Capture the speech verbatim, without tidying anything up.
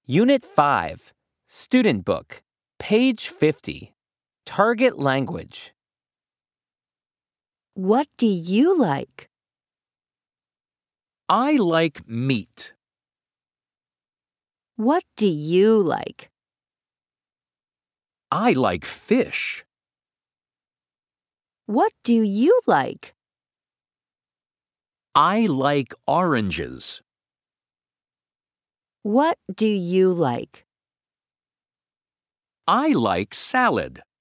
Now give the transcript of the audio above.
Unit five, Student Book, page fifty. Target language. What do you like? I like meat. What do you like? I like fish. What do you like? I like oranges. What do you like? I like salad.